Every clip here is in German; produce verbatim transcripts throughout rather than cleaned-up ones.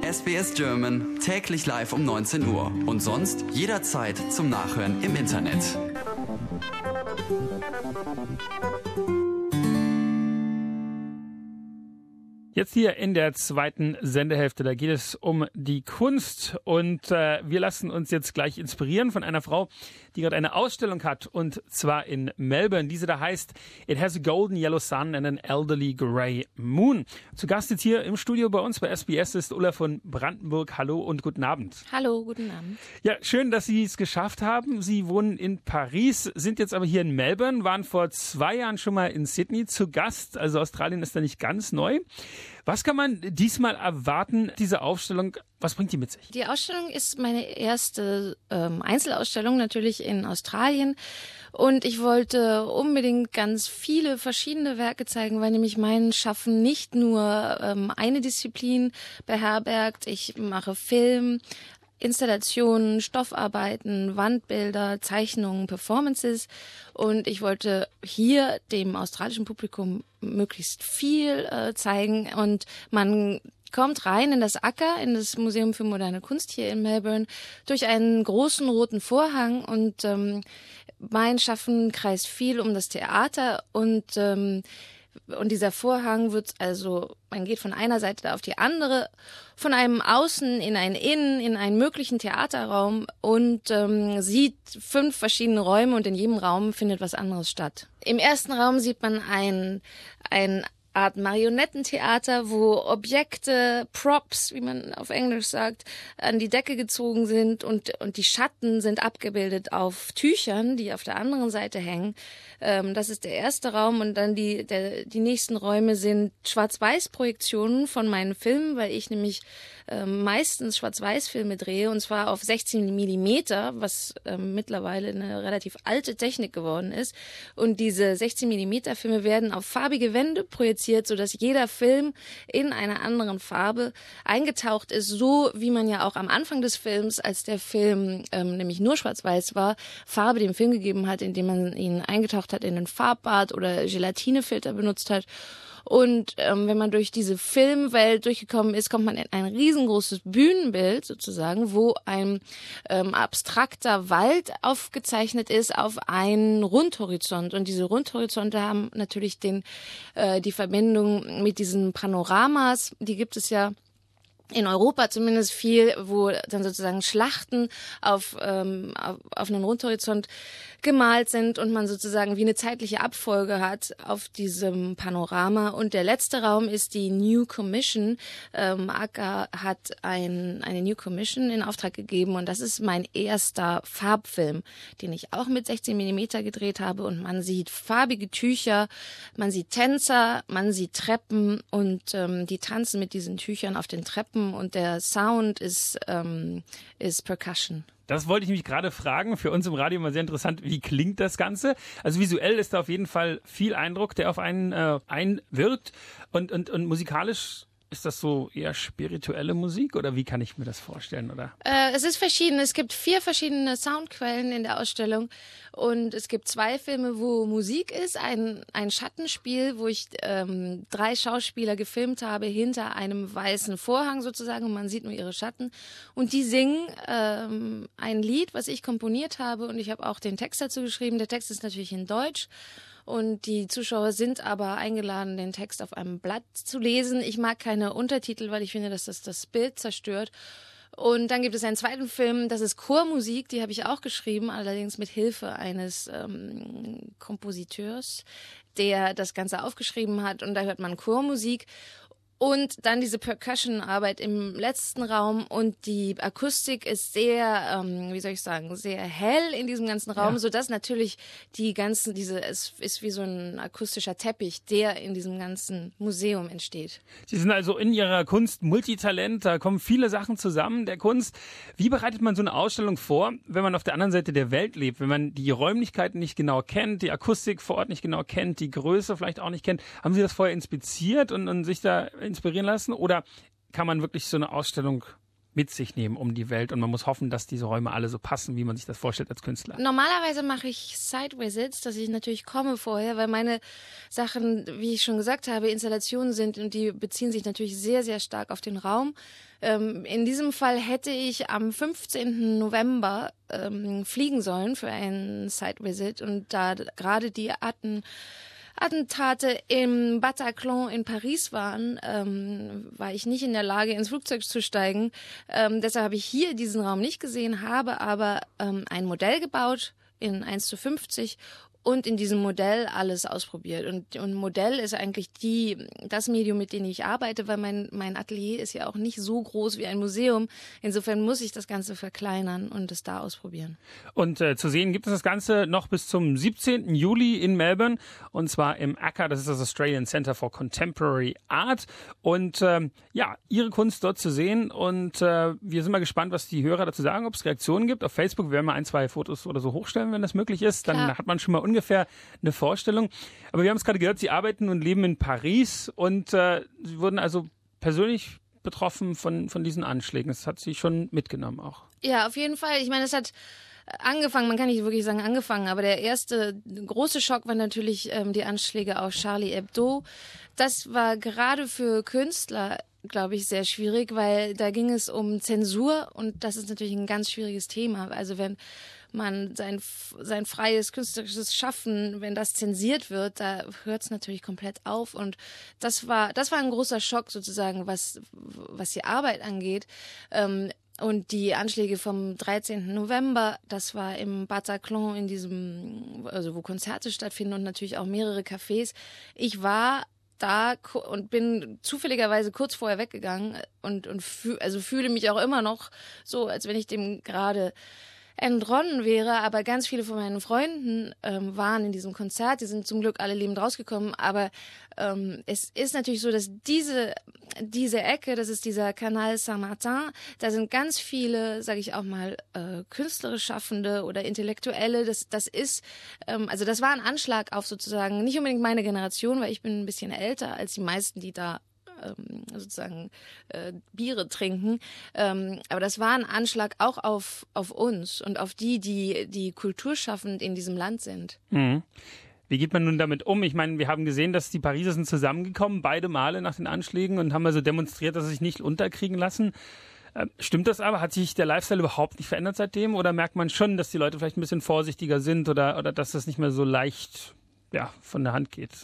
S B S German, täglich live um neunzehn Uhr und sonst jederzeit zum Nachhören im Internet. Jetzt hier in der zweiten Sendehälfte, da geht es um die Kunst und äh, wir lassen uns jetzt gleich inspirieren von einer Frau, die gerade eine Ausstellung hat und zwar in Melbourne. Diese da heißt It has a golden yellow sun and an elderly grey moon. Zu Gast jetzt hier im Studio bei uns bei S B S ist Ulla von Brandenburg. Hallo und guten Abend. Hallo, guten Abend. Ja, schön, dass Sie es geschafft haben. Sie wohnen in Paris, sind jetzt aber hier in Melbourne, waren vor zwei Jahren schon mal in Sydney zu Gast. Also Australien ist da nicht ganz neu. Was kann man diesmal erwarten, diese Ausstellung? Was bringt die mit sich? Die Ausstellung ist meine erste ähm, Einzelausstellung natürlich in Australien. Und ich wollte unbedingt ganz viele verschiedene Werke zeigen, weil nämlich mein Schaffen nicht nur ähm, eine Disziplin beherbergt. Ich mache Film, Installationen, Stoffarbeiten, Wandbilder, Zeichnungen, Performances. Und ich wollte hier dem australischen Publikum möglichst viel äh, zeigen. Und man kommt rein in das Acker, in das Museum für moderne Kunst hier in Melbourne, durch einen großen roten Vorhang. Und ähm, mein Schaffen kreist viel um das Theater und ähm, Und dieser Vorhang wird also, man geht von einer Seite auf die andere, von einem Außen in ein Innen, in einen möglichen Theaterraum und ähm, sieht fünf verschiedene Räume und in jedem Raum findet was anderes statt. Im ersten Raum sieht man ein, ein Art Marionettentheater, wo Objekte, Props, wie man auf Englisch sagt, an die Decke gezogen sind und, und die Schatten sind abgebildet auf Tüchern, die auf der anderen Seite hängen. Ähm, das ist der erste Raum und dann die, der, die nächsten Räume sind Schwarz-Weiß-Projektionen von meinen Filmen, weil ich nämlich ähm, meistens Schwarz-Weiß-Filme drehe und zwar auf sechzehn Millimeter, was ähm, mittlerweile eine relativ alte Technik geworden ist. Und diese sechzehn Millimeter Filme werden auf farbige Wände projiziert, sodass jeder Film in einer anderen Farbe eingetaucht ist, so wie man ja auch am Anfang des Films, als der Film ähm, nämlich nur schwarz-weiß war, Farbe dem Film gegeben hat, indem man ihn eingetaucht hat in den Farbbad oder Gelatinefilter benutzt hat. Und ähm, wenn man durch diese Filmwelt durchgekommen ist, kommt man in ein riesengroßes Bühnenbild sozusagen, wo ein ähm, abstrakter Wald aufgezeichnet ist auf einen Rundhorizont. Und diese Rundhorizonte haben natürlich den äh, die Verbindung mit diesen Panoramas, die gibt es ja in Europa zumindest viel, wo dann sozusagen Schlachten auf, ähm, auf, auf einen Rundhorizont gemalt sind und man sozusagen wie eine zeitliche Abfolge hat auf diesem Panorama. Und der letzte Raum ist die New Commission. Ähm, A K A hat ein, eine New Commission in Auftrag gegeben und das ist mein erster Farbfilm, den ich auch mit sechzehn Millimeter gedreht habe und man sieht farbige Tücher, man sieht Tänzer, man sieht Treppen und ähm, die tanzen mit diesen Tüchern auf den Treppen und der Sound ist, ähm, ist Percussion. Das wollte ich mich gerade fragen, für uns im Radio mal sehr interessant, wie klingt das Ganze? Also visuell ist da auf jeden Fall viel Eindruck, der auf einen äh, einwirkt und, und, und musikalisch ist das so eher spirituelle Musik oder wie kann ich mir das vorstellen? Oder? Äh, es ist verschieden. Es gibt vier verschiedene Soundquellen in der Ausstellung und es gibt zwei Filme, wo Musik ist, ein, ein Schattenspiel, wo ich ähm, drei Schauspieler gefilmt habe hinter einem weißen Vorhang sozusagen und man sieht nur ihre Schatten und die singen ähm, ein Lied, was ich komponiert habe und ich habe auch den Text dazu geschrieben. Der Text ist natürlich in Deutsch. Und die Zuschauer sind aber eingeladen, den Text auf einem Blatt zu lesen. Ich mag keine Untertitel, weil ich finde, dass das das Bild zerstört. Und dann gibt es einen zweiten Film, das ist Chormusik, die habe ich auch geschrieben, allerdings mit Hilfe eines ähm, Kompositeurs, der das Ganze aufgeschrieben hat. Und da hört man Chormusik. Und dann diese Percussion-Arbeit im letzten Raum und die Akustik ist sehr, ähm, wie soll ich sagen, sehr hell in diesem ganzen Raum, ja. Sodass natürlich die ganzen, diese, es ist wie so ein akustischer Teppich, der in diesem ganzen Museum entsteht. Sie sind also in Ihrer Kunst Multitalent, da kommen viele Sachen zusammen der Kunst. Wie bereitet man so eine Ausstellung vor, wenn man auf der anderen Seite der Welt lebt, wenn man die Räumlichkeiten nicht genau kennt, die Akustik vor Ort nicht genau kennt, die Größe vielleicht auch nicht kennt? Haben Sie das vorher inspiziert und, und sich da inspirieren lassen oder kann man wirklich so eine Ausstellung mit sich nehmen um die Welt und man muss hoffen, dass diese Räume alle so passen, wie man sich das vorstellt als Künstler. Normalerweise mache ich Site-Visits, dass ich natürlich komme vorher, weil meine Sachen, wie ich schon gesagt habe, Installationen sind und die beziehen sich natürlich sehr, sehr stark auf den Raum. Ähm, in diesem Fall hätte ich am fünfzehnten November ähm, fliegen sollen für einen Site-Visit und da gerade die Atten Attentate im Bataclan in Paris waren, ähm, war ich nicht in der Lage, ins Flugzeug zu steigen. Ähm, deshalb habe ich hier diesen Raum nicht gesehen, habe aber ähm, ein Modell gebaut in eins zu fünfzig und in diesem Modell alles ausprobiert. Und, und Modell ist eigentlich die, das Medium, mit dem ich arbeite, weil mein, mein Atelier ist ja auch nicht so groß wie ein Museum. Insofern muss ich das Ganze verkleinern und es da ausprobieren. Und äh, zu sehen gibt es das Ganze noch bis zum siebzehnten Juli in Melbourne und zwar im A C C A, das ist das Australian Centre for Contemporary Art. Und ähm, ja, Ihre Kunst dort zu sehen und äh, wir sind mal gespannt, was die Hörer dazu sagen, ob es Reaktionen gibt. Auf Facebook werden wir ein, zwei Fotos oder so hochstellen, wenn das möglich ist. Dann Klar. hat man schon mal ungefähr eine Vorstellung. Aber wir haben es gerade gehört, Sie arbeiten und leben in Paris und äh, Sie wurden also persönlich betroffen von, von diesen Anschlägen. Das hat Sie schon mitgenommen auch. Ja, auf jeden Fall. Ich meine, es hat angefangen, man kann nicht wirklich sagen angefangen, aber der erste große Schock war natürlich ähm, die Anschläge auf Charlie Hebdo. Das war gerade für Künstler, glaube ich, sehr schwierig, weil da ging es um Zensur und das ist natürlich ein ganz schwieriges Thema. Also wenn man sein, sein freies künstlerisches Schaffen, wenn das zensiert wird, da hört es natürlich komplett auf. Und das war, das war ein großer Schock sozusagen, was, was die Arbeit angeht. Ähm, und die Anschläge vom dreizehnten November, das war im Bataclan, in diesem, also wo Konzerte stattfinden und natürlich auch mehrere Cafés. Ich war da und bin zufälligerweise kurz vorher weggegangen und, und fühl, also fühle mich auch immer noch so, als wenn ich dem gerade entronnen wäre, aber ganz viele von meinen Freunden ähm, waren in diesem Konzert, die sind zum Glück alle lebend rausgekommen, aber ähm, es ist natürlich so, dass diese diese Ecke, das ist dieser Canal Saint-Martin, da sind ganz viele, sage ich auch mal, äh, künstlerisch Schaffende oder Intellektuelle, das das ist, ähm, also das war ein Anschlag auf sozusagen, nicht unbedingt meine Generation, weil ich bin ein bisschen älter als die meisten, die da sozusagen äh, Biere trinken. Ähm, aber das war ein Anschlag auch auf, auf uns und auf die, die, die kulturschaffend in diesem Land sind. Mhm. Wie geht man nun damit um? Ich meine, wir haben gesehen, dass die Pariser sind zusammengekommen, beide Male nach den Anschlägen und haben also demonstriert, dass sie sich nicht unterkriegen lassen. Äh, stimmt das aber? Hat sich der Lifestyle überhaupt nicht verändert seitdem? Oder merkt man schon, dass die Leute vielleicht ein bisschen vorsichtiger sind oder, oder dass das nicht mehr so leicht ja, von der Hand geht?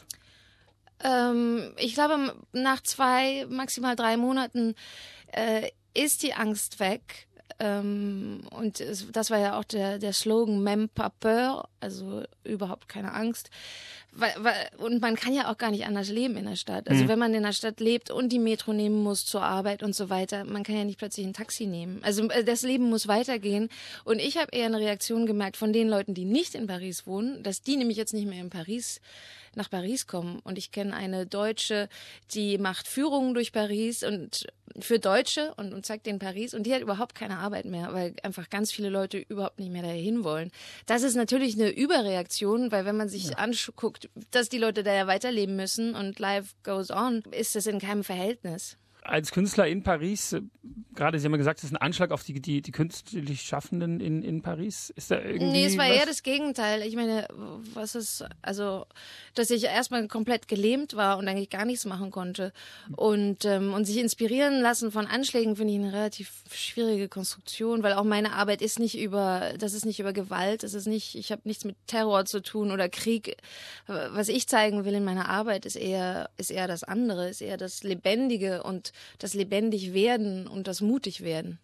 Ähm, ich glaube, nach zwei, maximal drei Monaten äh, ist die Angst weg. Ähm, und es, das war ja auch der, der Slogan Même pas peur, also überhaupt keine Angst. Weil, weil, und man kann ja auch gar nicht anders leben in der Stadt. Also mhm. wenn man in der Stadt lebt und die Metro nehmen muss zur Arbeit und so weiter, man kann ja nicht plötzlich ein Taxi nehmen. Also das Leben muss weitergehen. Und ich habe eher eine Reaktion gemerkt von den Leuten, die nicht in Paris wohnen, dass die nämlich jetzt nicht mehr in Paris nach Paris kommen. Und ich kenne eine Deutsche, die macht Führungen durch Paris und für Deutsche und, und zeigt denen Paris. Und die hat überhaupt keine Arbeit mehr, weil einfach ganz viele Leute überhaupt nicht mehr dahin wollen. Das ist natürlich eine Überreaktion, weil wenn man sich ja. anguckt, dass die Leute da ja weiterleben müssen und life goes on, ist das in keinem Verhältnis. Als Künstler in Paris, gerade Sie haben ja gesagt, es ist ein Anschlag auf die, die, die künstlich Schaffenden in, in Paris. Ist da irgendwie Nee, es war was? eher das Gegenteil. Ich meine, was ist, also, dass ich erstmal komplett gelähmt war und eigentlich gar nichts machen konnte. Und, ähm, und sich inspirieren lassen von Anschlägen finde ich eine relativ schwierige Konstruktion, weil auch meine Arbeit ist nicht über, das ist nicht über Gewalt, das ist nicht, ich habe nichts mit Terror zu tun oder Krieg. Was ich zeigen will in meiner Arbeit ist eher, ist eher das andere, ist eher das Lebendige und das lebendig werden und das mutig werden.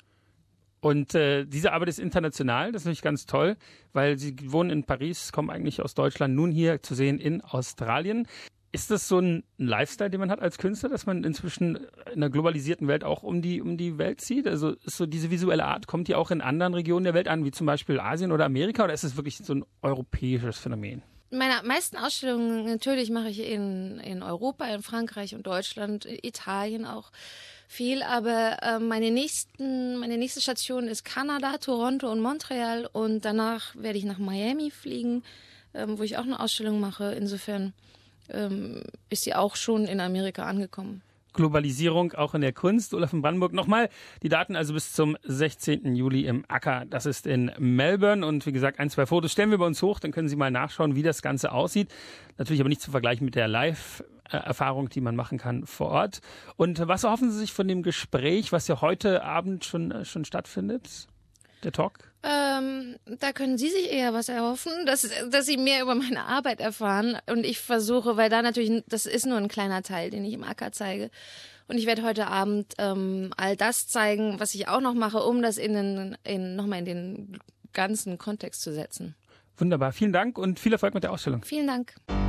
Und äh, diese Arbeit ist international, das ist natürlich ganz toll, weil Sie wohnen in Paris, kommen eigentlich aus Deutschland, nun hier zu sehen in Australien. Ist das so ein Lifestyle, den man hat als Künstler, dass man inzwischen in einer globalisierten Welt auch um die, um die Welt zieht? Also ist so diese visuelle Art, kommt die auch in anderen Regionen der Welt an, wie zum Beispiel Asien oder Amerika, oder ist es wirklich so ein europäisches Phänomen? Meine meisten Ausstellungen natürlich mache ich in, in Europa, in Frankreich und Deutschland, Italien auch viel, aber äh, meine nächsten, meine nächste Station ist Kanada, Toronto und Montreal und danach werde ich nach Miami fliegen, ähm, wo ich auch eine Ausstellung mache. Insofern ähm, ist sie auch schon in Amerika angekommen. Globalisierung auch in der Kunst. Olaf von Brandenburg, nochmal die Daten also bis zum sechzehnten Juli im Acker. Das ist in Melbourne und wie gesagt, ein, zwei Fotos stellen wir bei uns hoch, dann können Sie mal nachschauen, wie das Ganze aussieht. Natürlich aber nicht zu vergleichen mit der Live-Erfahrung, die man machen kann vor Ort. Und was erhoffen Sie sich von dem Gespräch, was ja heute Abend schon, schon stattfindet? Der Talk? Ähm, da können Sie sich eher was erhoffen, dass, dass Sie mehr über meine Arbeit erfahren. Und ich versuche, weil da natürlich, das ist nur ein kleiner Teil, den ich im Acker zeige. Und ich werde heute Abend ähm, all das zeigen, was ich auch noch mache, um das in den, in, nochmal in den ganzen Kontext zu setzen. Wunderbar, vielen Dank und viel Erfolg mit der Ausstellung. Vielen Dank.